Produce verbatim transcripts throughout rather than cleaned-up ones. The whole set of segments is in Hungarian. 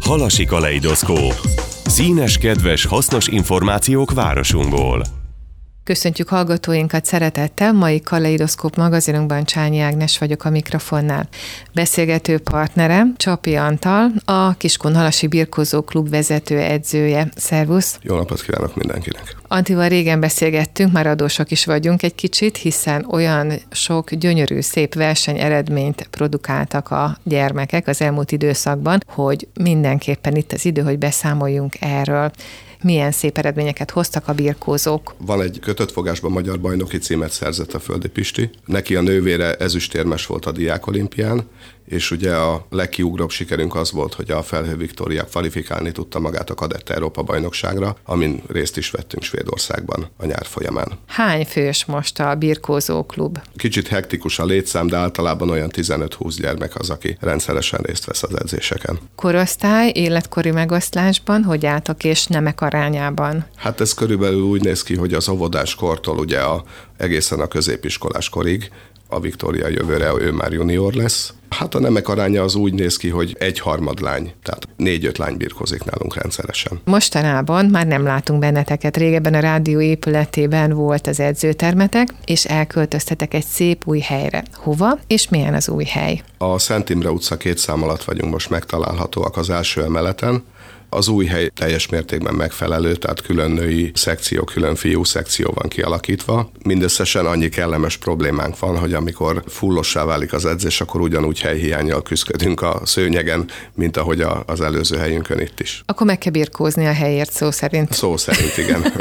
Halasi kaleidoszkóp. Színes, kedves, hasznos információk városunkból. Köszöntjük hallgatóinkat szeretettel, mai Kaleidoszkóp magazinunkban Csányi Ágnes vagyok a mikrofonnál. Beszélgető partnerem Csapi Antal, a Kiskunhalasi Birkózó Klub vezető edzője. Szervusz! Jó napot kívánok mindenkinek! Antival régen beszélgettünk, már adósok is vagyunk egy kicsit, hiszen olyan sok gyönyörű, szép verseny eredményt produkáltak a gyermekek az elmúlt időszakban, hogy mindenképpen itt az idő, hogy beszámoljunk erről. Milyen szép eredményeket hoztak a birkózók. Van egy kötött fogásban magyar bajnoki címet szerzett a Földi Pisti. Neki a nővére ezüstérmes volt a diákolimpián, és ugye a legkiugróbb sikerünk az volt, hogy a Felhő Viktória kvalifikálni tudta magát a kadett Európa bajnokságra, amin részt is vettünk Svédországban a nyár folyamán. Hány fős most a birkózó klub? Kicsit hektikus a létszám, de általában olyan tizenöt-húsz gyermek az, aki rendszeresen részt vesz az edzéseken. Korosztály, életkori megoszlásban, hogy álltak és nemek arányában? Hát ez körülbelül úgy néz ki, hogy az óvodás kortól ugye a, egészen a középiskolás korig, a Viktória jövőre ő már junior lesz. Hát a nemek aránya az úgy néz ki, hogy egy harmad lány, tehát négy-öt lány birkózik nálunk rendszeresen. Mostanában már nem látunk benneteket. Régebben a rádió épületében volt az edzőtermetek, és elköltöztetek egy szép új helyre. Hova, és milyen az új hely? A Szent Imre utca két szám alatt vagyunk most megtalálhatóak az első emeleten. Az új hely teljes mértékben megfelelő, tehát külön női szekció, külön fiú szekció van kialakítva. Mindösszesen annyi kellemes problémánk van, hogy amikor fullossá válik az edzés, akkor ugyanúgy helyhiánnyal küzdködünk a szőnyegen, mint ahogy a, az előző helyünkön itt is. Akkor meg kell birkózni a helyért szó szerint. Szó szerint, igen.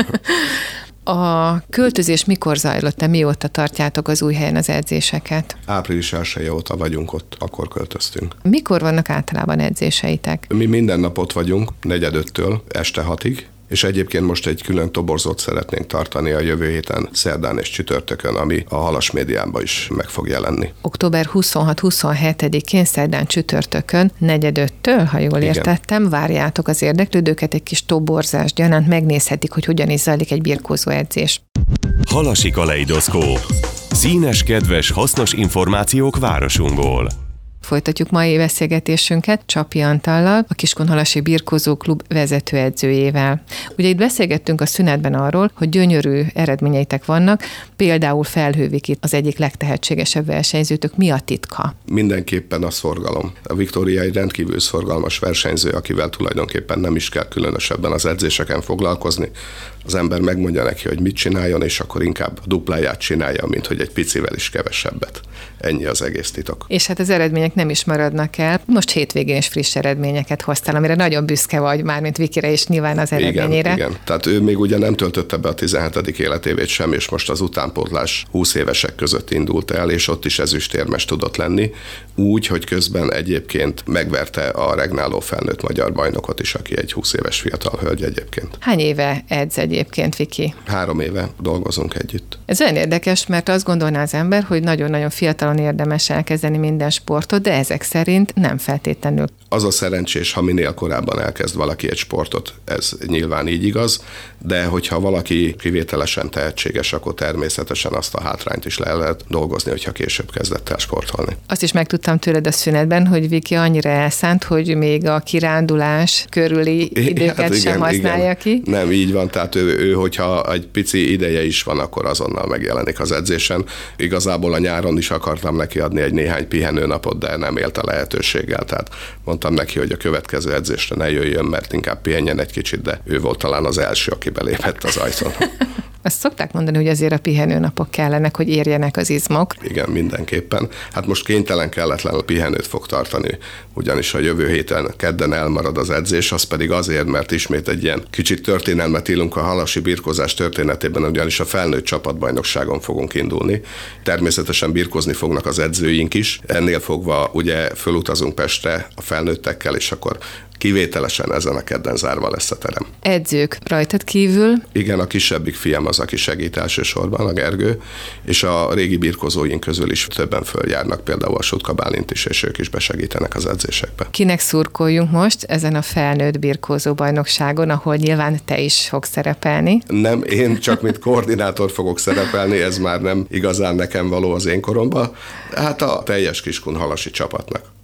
A költözés mikor zajlott? Mióta tartjátok az új helyen az edzéseket? április elseje óta vagyunk ott, akkor költöztünk. Mikor vannak általában edzéseitek? Mi minden nap ott vagyunk, negyedöttől este hatig, és egyébként most egy külön toborzót szeretnénk tartani a jövő héten, szerdán és csütörtökön, ami a Halas médiában is meg fog jelenni. október huszonhat-huszonhetedikén, szerdán csütörtökön, negyedöttől, ha jól Igen. értettem, várjátok az érdeklődőket, egy kis toborzás gyanánt megnézhetik, hogy hogyan is zajlik egy birkózó edzés. Halasi kaleidoszkóp. Színes, kedves, hasznos információk városunkból. Folytatjuk mai beszélgetésünket Csapi Antallal, a Kiskunhalasi Birkózó Klub vezetőedzőjével. Ugye itt beszélgettünk a szünetben arról, hogy gyönyörű eredményeitek vannak, például Felhő Viki az egyik legtehetségesebb versenyzőtök. Mi a titka? Mindenképpen a szorgalom. A Viktória egy rendkívül szorgalmas versenyző, akivel tulajdonképpen nem is kell különösebben az edzéseken foglalkozni. Az ember megmondja neki, hogy mit csináljon, és akkor inkább dupláját csinálja, mint hogy egy picivel is kevesebbet. Ennyi az egész titok. És hát az eredmények nem is maradnak el. Most hétvégén is friss eredményeket hoztál, amire nagyon büszke vagy, mármint Vikire és nyilván az eredményére. Igen, igen. Tehát ő még ugye nem töltötte be a tizenhetedik életévét sem, és most az utánpótlás húsz évesek között indult el, és ott is ezüstérmes tudott lenni, úgy, hogy közben egyébként megverte a regnáló felnőtt magyar bajnokot is, aki egy húsz éves fiatal hölgy egyébként. Hány éve edz egyébként, Viki? Három éve dolgozunk együtt. Ez olyan érdekes, mert azt gondolná az ember, hogy nagyon-nagyon fiatalon érdemes elkezdeni minden sportot, de ezek szerint nem feltétlenül. Az a szerencsés, ha minél korábban elkezd valaki egy sportot, ez nyilván így igaz, de hogyha valaki kivételesen tehetséges, akkor természetesen azt a hátrányt is le lehet dolgozni, hogyha később kezdett el sportolni. Azt is megtudtam tőled a szünetben, hogy Viki annyira elszánt, hogy még a kirándulás körüli időket hát igen, sem használja igen. ki. Nem, így van, tehát ő, ő, hogyha egy pici ideje is van, akkor azonnal megjelenik az edzésen. Igazából a nyáron is akartam neki adni egy néhány pihenőnapot, de nem élt a lehetőséggel, tehát mondtam neki, hogy a következő edzésre ne jöjjön, mert inkább pihenjen egy kicsit, de ő volt talán az első, aki belépett az ajtón. Azt szokták mondani, hogy azért a pihenőnapok kellenek, hogy érjenek az izmok. Igen, mindenképpen. Hát most kénytelen kelletlen pihenőt fog tartani, ugyanis a jövő héten kedden elmarad az edzés, az pedig azért, mert ismét egy ilyen kicsit történelmet írunk a halasi birkózás történetében, ugyanis a felnőtt csapatbajnokságon fogunk indulni. Természetesen birkózni fognak az edzőink is. Ennél fogva ugye fölutazunk Pestre a felnőttekkel, és akkor kivételesen ezen a kedden zárva lesz a terem. Edzők rajtad kívül? Igen, a kisebbik fiam az, aki segít elsősorban, a Gergő, és a régi birkózóink közül is többen följárnak, például a Sutka Bálint is, és ők is besegítenek az edzésekbe. Kinek szurkoljunk most ezen a felnőtt birkózó bajnokságon, ahol nyilván te is fogsz szerepelni? Nem, én csak mint koordinátor fogok szerepelni, ez már nem igazán nekem való az én koromban. Hát a teljes Kiskunhalasi csapatnak,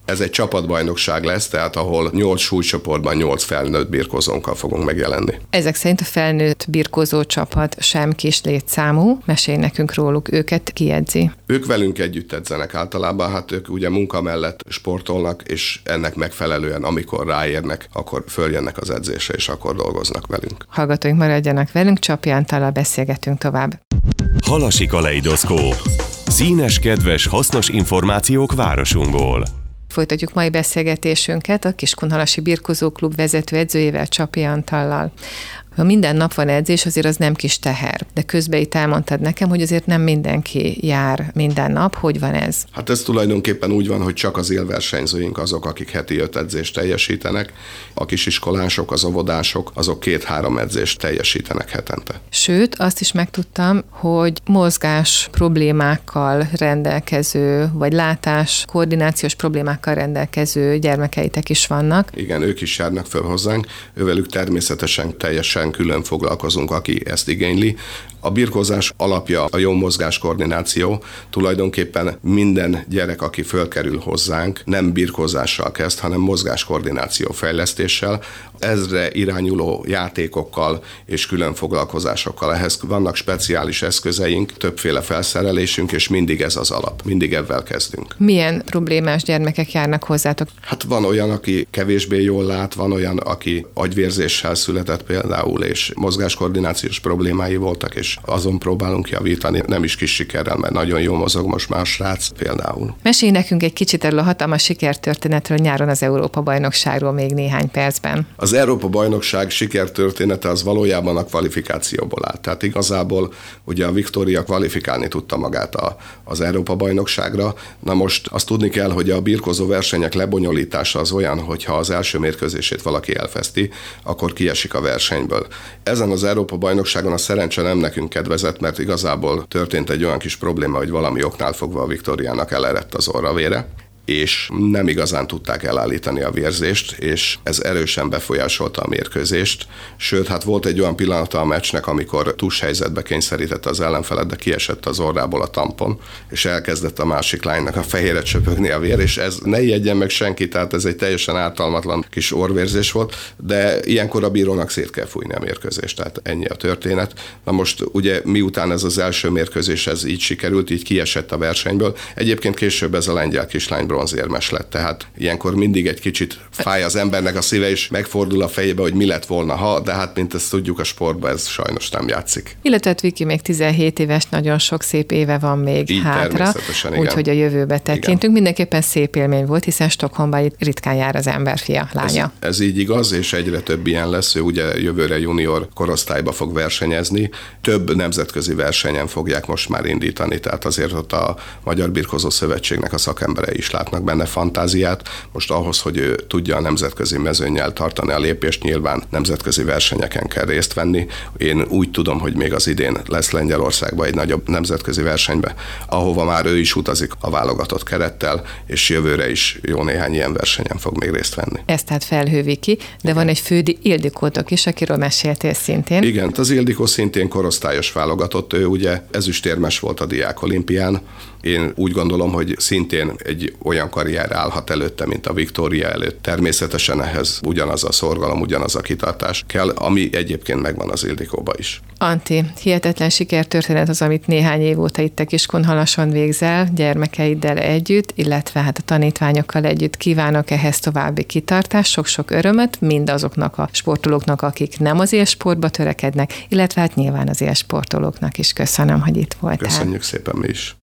Ez egy csapatbajnokság lesz, tehát ahol nyolc súlycsoportban nyolc felnőtt birkózónkkal fogunk megjelenni. Ezek szerint a felnőtt birkózó csapat sem kis létszámú. Mesélj nekünk róluk, őket ki edzi? Ők velünk együtt edzenek általában, hát ők ugye munka mellett sportolnak, és ennek megfelelően, amikor ráérnek, akkor följönnek az edzésre, és akkor dolgoznak velünk. Hallgatóink, maradjanak velünk, Csapy Antallal beszélgetünk tovább. Halasi kaleidoszkóp. Színes, kedves, hasznos információk városunkból. Folytatjuk mai beszélgetésünket a Kiskunhalasi Birkózó Klub vezető edzőjével, Csapy Antallal. Ha minden nap van edzés, azért az nem kis teher. De közben itt elmondtad nekem, hogy azért nem mindenki jár minden nap. Hogy van ez? Hát ez tulajdonképpen úgy van, hogy csak az élversenyzőink azok, akik heti öt edzést teljesítenek. A kisiskolások, az óvodások, azok két-három edzést teljesítenek hetente. Sőt, azt is megtudtam, hogy mozgás problémákkal rendelkező, vagy látás, koordinációs problémákkal rendelkező gyermekeitek is vannak. Igen, ők is járnak föl hozzánk. Ővelük természetesen teljesen külön foglalkozunk, aki ezt igényli. A birkózás alapja a jó mozgás koordináció. Tulajdonképpen minden gyerek, aki fölkerül hozzánk, nem birkózással kezd, hanem mozgáskoordináció fejlesztéssel. Ezre irányuló játékokkal és külön foglalkozásokkal. Ehhez vannak speciális eszközeink, többféle felszerelésünk, és mindig ez az alap. Mindig ebben kezdünk. Milyen problémás gyermekek járnak hozzátok? Hát van olyan, aki kevésbé jól lát, van olyan, aki agyvérzéssel született például, és mozgáskoordinációs problémái voltak, és azon próbálunk javítani, nem is kis sikerrel, mert nagyon jól mozog most már a srác például. Mesélj nekünk egy kicsit erről a hatalmas sikertörténetről nyáron az Európa-bajnokságról még néhány percben. Az Európa-bajnokság sikertörténete az valójában a kvalifikációból áll. Tehát igazából ugye a Viktória kvalifikálni tudta magát a, az Európa-bajnokságra. Na most azt tudni kell, hogy a birkózó versenyek lebonyolítása az olyan, hogyha az első mérkőzését valaki elveszti, akkor kiesik a versenyből. Ezen az Európa-bajnokságon a szerencse nem nekünk kedvezett, mert igazából történt egy olyan kis probléma, hogy valami oknál fogva a Viktóriának elerett az orravére, és nem igazán tudták elállítani a vérzést, és ez erősen befolyásolta a mérkőzést. Sőt, hát volt egy olyan pillanata a meccsnek, amikor tus helyzetbe kényszerítette az ellenfelet, de kiesett az orrából a tampon, és elkezdett a másik lánynak a fejére csöpögni a vér, és ez ne ijedjen meg senki, tehát ez egy teljesen ártalmatlan kis orvérzés volt, de ilyenkor a bírónak szét kell fújni a mérkőzést, tehát ennyi a történet. Na most ugye miután ez az első mérkőzés ez így sikerült, így kiesett a versenyből, egyébként később ez a lengyel kislány bronzérmes lett, tehát ilyenkor mindig egy kicsit fáj az embernek a szíve, és megfordul a fejébe, hogy mi lett volna, ha, de hát mint ezt tudjuk, a sportban ez sajnos nem játszik. Illetve Viki még tizenhét éves, nagyon sok szép éve van még így hátra, úgyhogy a jövőbe tekintünk. Igen. Mindenképpen szép élmény volt, hiszen Stockholmban ritkán jár az ember fia, lánya. Ez, ez így igaz, és egyre több ilyen lesz, ő ugye jövőre junior korosztályba fog versenyezni, több nemzetközi versenyen fogják most már indítani, tehát azért ott a Magyar Birkózó Szövetségnek a szakemberei is látnak benne fantáziát. Most ahhoz, hogy ő tudja a nemzetközi mezőnnyel tartani a lépést, nyilván nemzetközi versenyeken kell részt venni. Én úgy tudom, hogy még az idén lesz Lengyelországban egy nagyobb nemzetközi versenybe, ahova már ő is utazik a válogatott kerettel, és jövőre is jó néhány ilyen versenyen fog még részt venni. Ez tehát Felhő Viki, de igen. Van egy Fődi Ildikótok is, akiről meséltél szintén. Igen, az Ildikó szintén korosztályos válogatott, ő ugye ezüstérmes volt a diák olimpián. Én úgy gondolom, hogy szintén egy olyan karrier állhat előtte, mint a Viktória előtt. Természetesen ehhez ugyanaz a szorgalom, ugyanaz a kitartás kell, ami egyébként megvan az Ildikóba is. Antti, hihetetlen sikertörténet az, amit néhány év óta itt a Kiskunhalason végzel, gyermekeiddel együtt, illetve hát a tanítványokkal együtt. Kívánok ehhez további kitartást, sok-sok örömöt mindazoknak a sportolóknak, akik nem az élsportba törekednek, illetve hát nyilván az élsportolóknak is. Köszönöm, hogy itt voltál. Köszönjük szépen mi is.